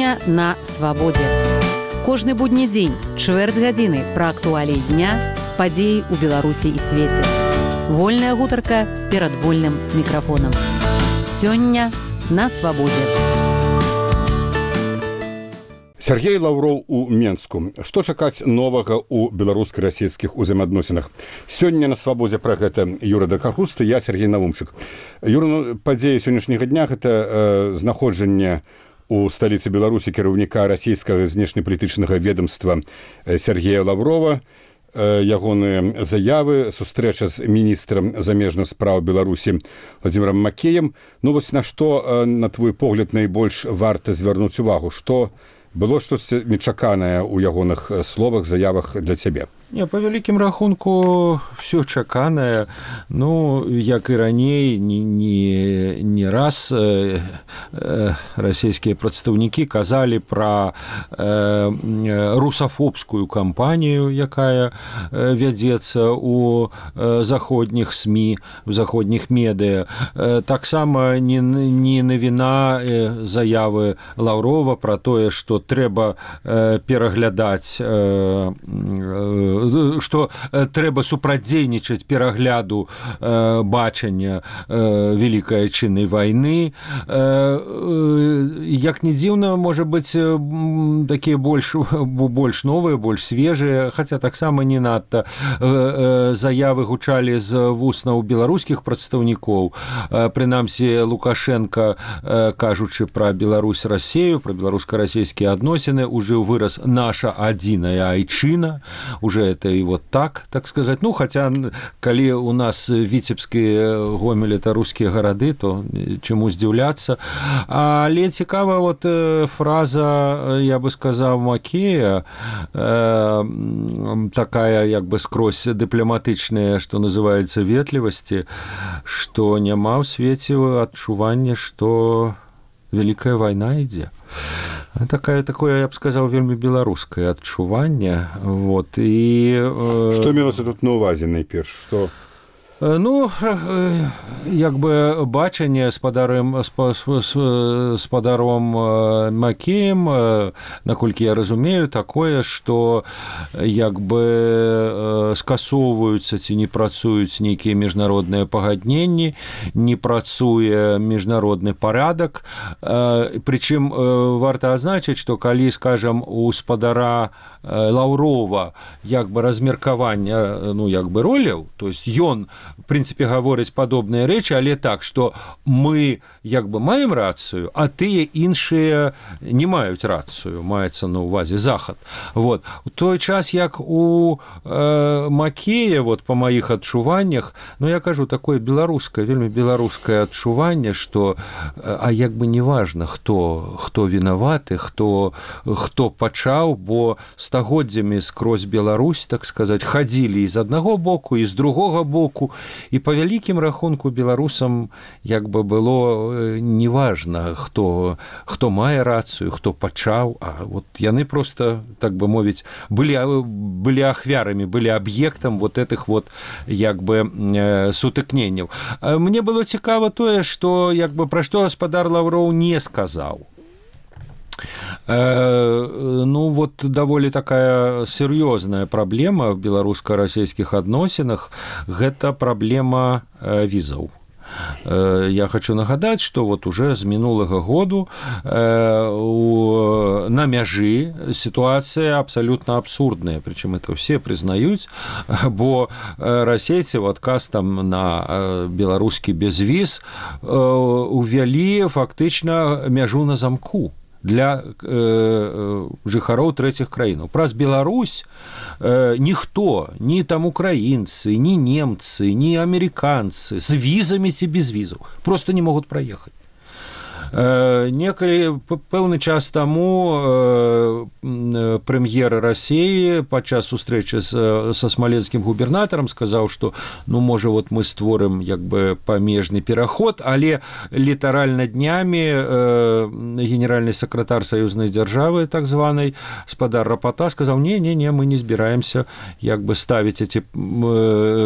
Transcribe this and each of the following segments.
Сёння на свабодзе. Кожны будні дзень, чвэрць гадзіны пра актуаліі дня, падзеі ў Беларусі і свеце. Вольная гутарка перад вольным мікрафонам. Сёння на свабодзе. Сергей Лаўроў у Менску. Што чакаць новага ў беларуска-расійскіх узаемаадносінах? Сёння на свабодзе пра гэта Юра Дакагусты, я Сергей Навумчык. Юра, падзея сённяшняга дня гэта знаходжанне у сталіцы Беларусі кіраўніка расійскага знешнепалітычнага ведомства Сергея Лаўрова, ягоныя заявы, сустрэча з міністрам замежных спраў Беларусі Владзімірам Макеем. Ну вось на што, на твой погляд, найбольш варта звярнуць увагу? Што было штосьці нечаканае ў ягоных словах, заявах для цябе? Не, по вялікім рахунку все чаканае. Ну, як і раней, не раз расійскія прадстаўнікі казалі пра русафобскую кампанію, якая вядзецца ў заходніх СМІ, у заходніх медыа. Таксама не навіна заявы Лаўрова пра тое, што трэба пераглядаць, што трэба супрацьдзейнічаць перагляду бачання Вялікай Айчыннай вайны. Як не дзіўна, можа быць, такія больш новыя, больш свежыя, хаця таксама не надта заявы гучалі з вуснаў беларускіх прадстаўнікоў. Прынамсі, Лукашенко, кажучы пра Беларусь-Расею, пра беларуска-расійскія адносіны, ужыў выраз «наша адзіная айчына», уже это и вот так сказать. Ну, хотя, калі у нас Віцебскія, Гомель — это рускія гарады, то чему здзіўляцца. Але цікава вот фраза, я бы сказаў, Макея, такая, як бы скрозь дыпламатычная, что называется, ветлівасці, что няма ў свеце адчування, что Вялікая вайна ідзе. Такое, я б сказаў, вельмі беларускае адчуванне. Вот, і што мелася тут на ўвазе найперш? Што? Ну, як бы бачанне спадаром Макеем, наколькі я разумею, такое, што як бы скасоўваюцца ці не працуюць нейкія міжнародныя пагадненні, не працуе міжнародны парадак. Прычым варта адзначыць, што калі, скажам, у спадара Лаўрова як бы размеркавання, ну, як бы роляў, то есть ён, в прынцыпе, гаворыць падобныя рэчы, але так, што мы як бы маем рацыю, а тыя іншыя не маюць рацыю, маецца на ўвазе Захад. Вот. У той час, як у Макея, вот, па маіх адчуваннях, ну, я кажу, такое беларускае, вельмі беларускае адчуванне, што, а як бы не важна, хто вінаваты, хто пачаў, бо стагоддзямі скрозь Беларусь, так сказаць, хадзілі і з аднаго боку, і з другога боку, і па вялікім рахунку беларусам як бы было неважна, хто мае рацыю, хто пачаў, а вот яны просто, так бы мовіць, былі ахвярамі, былі аб'ектам вот этих вот як бы сутыкненняў. Мне было цікава тое, што як бы пра што гаспадар Лаўроў не сказаў. Ну, вот даволі такая серьезная праблема в беларуска-расійскіх адносінах – гэта праблема візаў. Я хочу нагадаць, што вот уже з мінулага году на мяжы ситуация абсолютно абсурдная, причем это все признаюць, бо расейцы в адказ там на беларускі безвіз увялі фактычна мяжу на замку для жыхароў трэціх краінаў. Праз Беларусь ніхто, ні там украінцы, ні немцы, ні амерыканцы з візамі ці без візаў просто не могуць праехаць. Некалі пэўны час таму прэм'ер Расіі падчас сустрэчы са смаленскім губернатарам сказаў, што ну можа вот мы створым як бы памежны пераход, але літаральна днямі генеральны сакратар саюзнай дзяржавы так званай спадар Рапата сказаў: не, мы не збіраемся як бы ставіць эти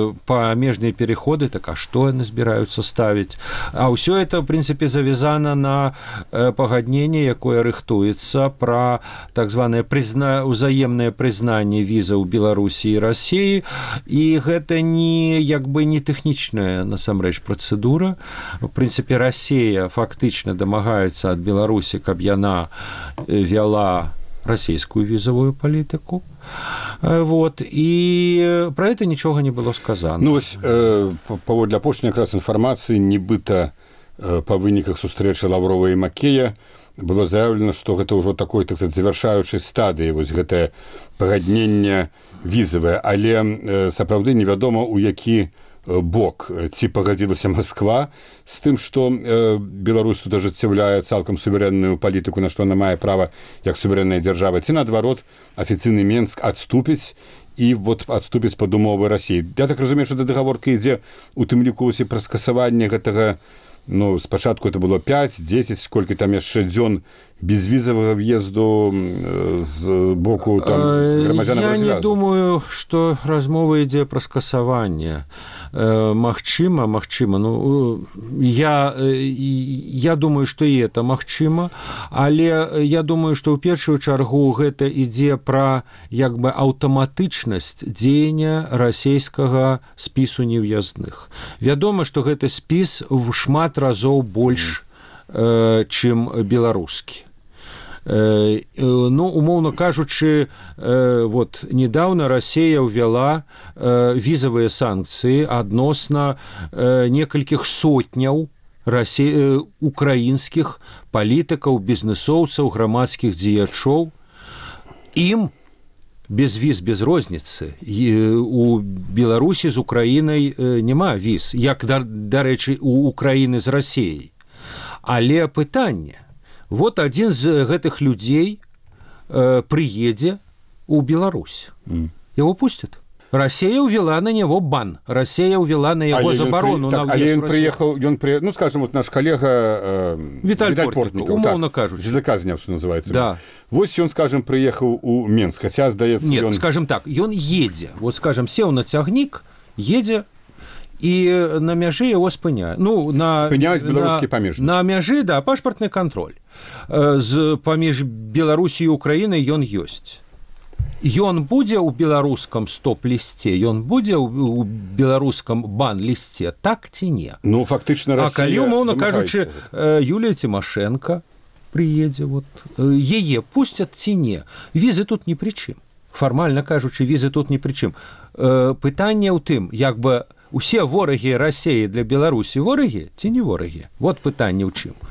памежныя переходы. Так а што яны збіраюцца ставіць? А ўсё это в прынцыпе завязана на на пагадненне, якое рыхтуецца пра так званае узаемнае прызнанне візаў Беларусі і Расіі, і гэта як бы не тэхнічная насамрэч працэдура. В прынцыпе, Расія фактычна дамагаецца ад Беларусі, каб яна вяла расійскую візавую палітыку. Вот, і пра гэта нічога не было сказано. Ну, вось, паводле апошняй якраз інфармацыі, нібыта па выніках сустрэчы Лаврова і Макея было заявлена, што гэта ўжо такой, так сказать, завяршаючай стадыі, вось гэтае пагадненне візавае, але сапраўды невядома, у які бок, ці пагадзілася Масква з тым, што Беларусь тут ажыццяўляе цалкам суверэнную палітыку, на што она мае права як суверэнная дзяржава, ці наадварот афіцыйны Менск адступіць і вот адступіць пад умовы Расіі. Я так разумею, што гаворка ідзе у тым ліку пра скасаванне гэтага, ну, спачатку это было 5-10, колькі там яшчэ дзён безвізавага в'езду з боку там грамадзянаў развязу. Я не думаю, што размова ідзе пра скасаванне. Магчыма, ну, я думаю, што і это магчыма, але я думаю, што ў першую чаргу гэта ідзе пра як бы аўтаматычнасць дзеяння расійскага спісу нев'язных. Вядома, што гэты спіс в шмат разоў больш, чым беларускі. Ну, умоўна кажучы, вот, недавно Расія ўвяла візавыя санкцыі адносна некалькіх сотняў украінскіх палітыкаў, бізнесоўцаў, грамадскіх дзеячоў. Ім без віз, без розніцы. У Беларусі з Украінай няма віз, як, дарэчы, у Украіны з Расіяй. Але пытанне, вот адзін з гэтых людзей прыедзе ў Беларусь. Яго пусцяць. Расія ўвела на него бан. Расія ўвела на яго забарону. Але ён прыехаў, ну, скажем, вот наш калега Віталь Портнікаў, умоўна кажучы. Языка зняў, што называецца. Да. Вось ён, скажем, прыехаў у Менск, хаця, здаецца, Нет, скажем так, ён едзе. Вот, скажем, сеў на цягнік, едзе, і на мяжы яго спыняе. Ну, спыняюць беларускі памежнік. На мяжы, да, пашпартны кантроль. Паміж Беларусі і Украінай ён ёсць. Ён будзе ў беларускам стоп-лісце, ён будзе ў беларускам бан-лісце, так ці не? Ну, фактычна, Расія... А калі, умоўна кажучы, Юлія Тимошенко прыедзе, вот, яе пусцяць ці не? Візы тут ні пры чым. Фармальна кажучы, візы тут ні пры чым. Пытанне ў тым, як бы усе ворагі Расіі для Беларусі ворагі ці не ворагі? Вот пытанне ў чым.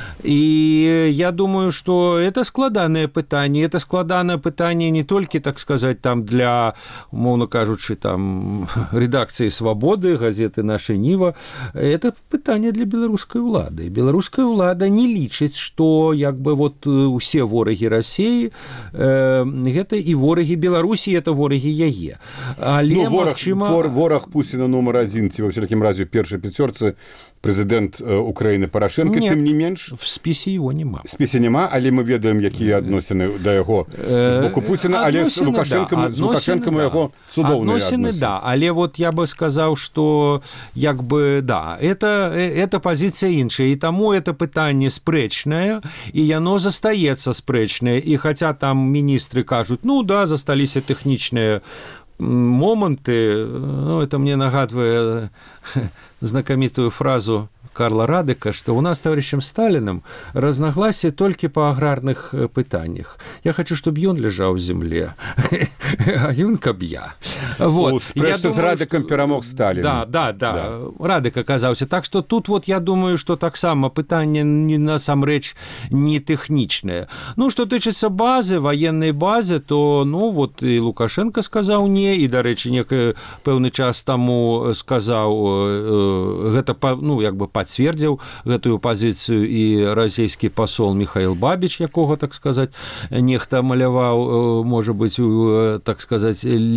И я думаю, что это складанное пытанне. Это складанное пытанне не только, так сказать, там для, умовно кажучи, там, редакции «Свободы», газеты «Наша Нива». Это пытанне для беларускай улады. Беларуская улада не лічыць, что як бы вот усе ворагі Расіі гэта і ворагі Беларусі, это ворагі яе. Але, ну, вораг Путіна номер 1, ці, во всякім разе, першай пяцёрцы прэзідэнт Украіны Парашенко, тым не менш... в спісе его няма. В спісе няма, але мы ведаем, якія адносіны да яго з боку Пуціна, але з Лукашэнкам у яго цудоўныя адносіны. Да, але вот я бы сказаў, што як бы, да, это пазіцыя іншая, і таму это пытанне спрэчнае, і яно застаецца спрэчнае, і хаця там міністры кажуць, ну да, засталіся тэхнічныя моманты, ну, это мне нагадвае знакомитую фразу Карла Радека, что у нас с товарищем Сталиным разногласия только по аграрных пытаниях. Я хочу, чтобы он лежал в земле, а он каб я. Вот. Просто с Радеком перамог Сталин. Да. Радек оказался. Так что тут вот я думаю, что так само пытание не насамрэч не техничное. Ну, что тычыцца базы, военной базы, то, ну, вот и Лукашенко сказал не, и, до речи, пэўны час тому сказал, гэта, ну, як бы пацвердзіў гэтую пазіцыю і расійскі пасол Михаил Бабич, якога, так сказать, нехта маляваў, можа быць, так сказать, ледзь не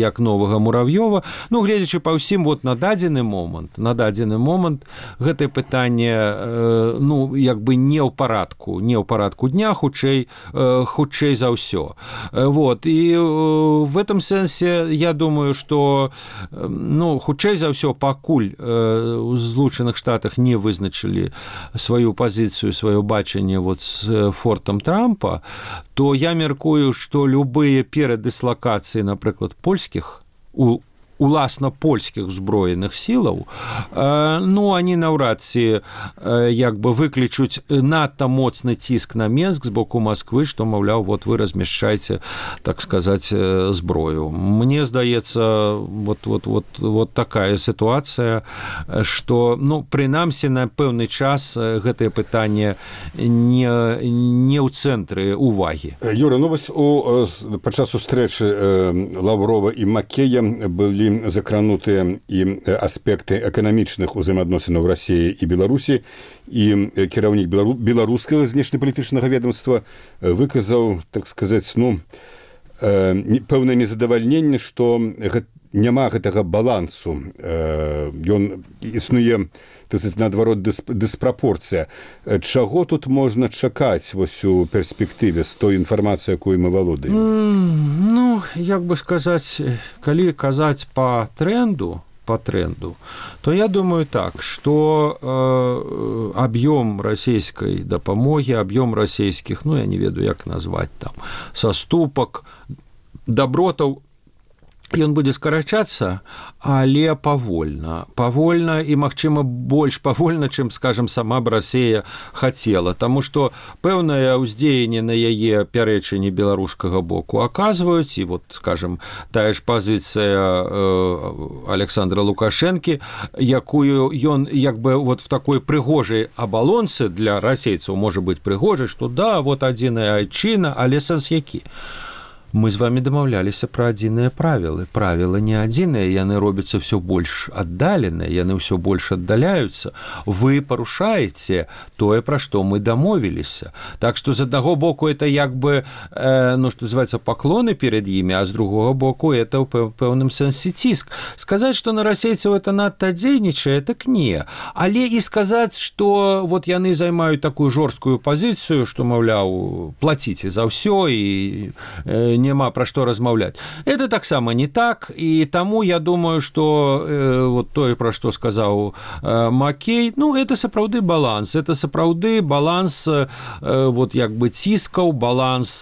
як новага Мурав'ёва. Ну, гледзячы па ўсім, вот на дадзены момант гэтае пытанне, ну, як бы не ў парадку дня, хутчэй за ўсё. Вот. І в этом сэнсе я думаю, што, ну, хутчэй за ўсё, пакуль у Злучаных Штатах не вызначылі сваю пазіцыю, сваё бачанне вот з фортам Трампа, то я меркую, што любыя перадыслакацыі, напрыклад, польскіх, уласна польскіх зброеных сілаў, ну, они наўрад ці як бы выклічуць надта моцны ціск на Менск з боку Масквы, што, маўляў, вот вы размяшчаеце, так сказаць, зброю. Мне здаецца, вот такая сітуацыя, што, ну, прынамсі, на пэўны час гэтае пытанне не ў цэнтры ўвагі. Юра, ну, вось падчас сустрэчы Лаврова і Макея былі закранутыя і аспекты эканамічных узаемаадносінаў Расіі і Беларусі, і кіраўнік беларускага знешнепалітычнага ведомства выказаў, так сказаць, ну, пэўнае незадавальненне, што няма гэтага балансу. Ён існуе, так сказаць, наадварот, дыспрапорцыя. Чаго тут можна чакаць вось у перспектыве з той інфармацыяй, якой мы валодаем? Ну, як бы сказаць, калі казаць па тренду, то я думаю так, што аб'ём расійскай дапамогі, аб'ём расійскіх, ну, я не ведаю, як назваць там, саступак, дабротаў, ён будзе скарачацца, але павольна і, магчыма, больш павольна, чым, скажем, сама б Расія хацела, таму што пэўнае ўздзеянне на яе пярэчанне беларускага боку аказваюць, і вот, скажем, тая ж пазіцыя Александра Лукашэнкі, якую ён як бы вот в такой прыгожай абалонцы для расейцаў можа быць прыгожай, што да, вот адзіная айчына, але сэнс які? Мы з вами дамаўляліся пра адзіныя правілы. Правілы не адзіныя, яны робяцца ўсё больш аддаленыя, яны ўсё больш аддаляюцца. Вы парушаеце тое, пра што мы дамовіліся. Так што з аднаго боку это як бы, ну, што называецца, паклоны перед імі, а з другога боку это ў пэўным сэнсе ціск. Сказаць, што на расейцаў это надта дзейнічае, так не. Але і сказаць, што вот яны займаюць такую жорсткую пазіцыю, што, маўляў, плаціце за ўсё і няма пра што размаўляць. Это таксама не так, і таму я думаю, што вот тое, пра што сказаў Макей, ну, это сапраўды баланс. Это сапраўды баланс вот як бы ціскаў, баланс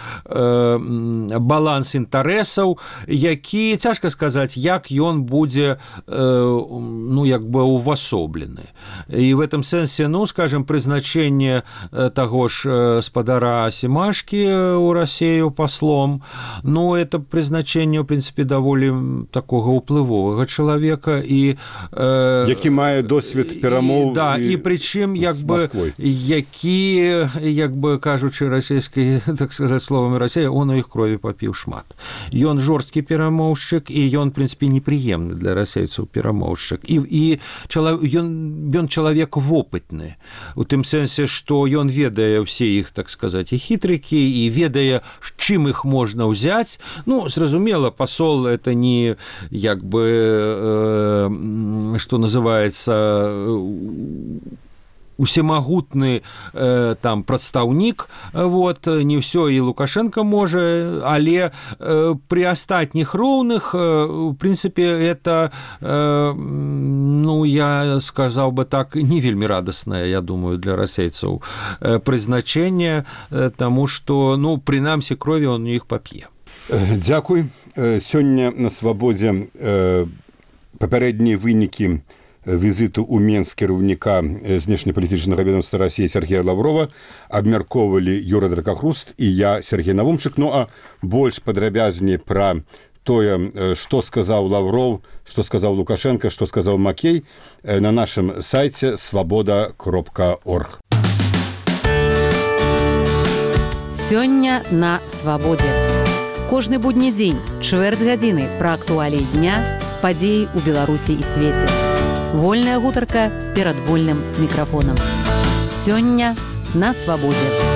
інтарэсаў, які, цяжка сказаць, як ён будзе, ну, як бы увасоблены. І в этом сэнсе, ну, скажем, прызначэнне таго ж спадара Семашкі ў Расію паслом, ну, это прызначэнне, ў прынцыпе, даволі такога ўплывовага чалавека, і які мае досвед перамоў, да, і прычым, як бы, які, як бы кажучы расійскай, так сказаць, словамі Расія, он у іх крові папіў шмат. Ён жорсткі перамоўшчык, і ён, в прынцыпе, непрыемны для расейцаў перамоўшчык. І ён чалавек вопытны, у тым сэнсе, што ён ведае ўсе іх, так сказаць, і хітрыкі, і ведае, чым іх можна ўзяць. Ну, зразумела, пасол это не, як бы, што называецца, усемагутны там прадстаўнік, вот, не ўсё і Лукашенко можа, але пры астатніх роўных, у прынцыпе, это, ну, я сказаў бы так, не вельмі радаснае, я думаю, для расейцаў прызначэнне, таму што, ну, прынамсі, крові он у іх пап'е. Дзякуй. Сёння на свабодзе папярэднія вынікі візіту ў Менск кіраўніка знешнепалітычнага ведомства Расіі Сергея Лаврова абмяркоўвалі Юра Дракахруст і я, Сергей Навумчык. Ну, а больш падрабязней пра тое, што сказаў Лавров, што сказаў Лукашенко, што сказаў Макей, на нашым сайце свабода.орг. Сёння на свабодзе. Кожны будні дзень, чвэрць гадзіны пра актуаліі дня, падзеі ў Беларусі і свеце. Вольная гутарка перад вольным мікрафонам. Сёння на свабодзе.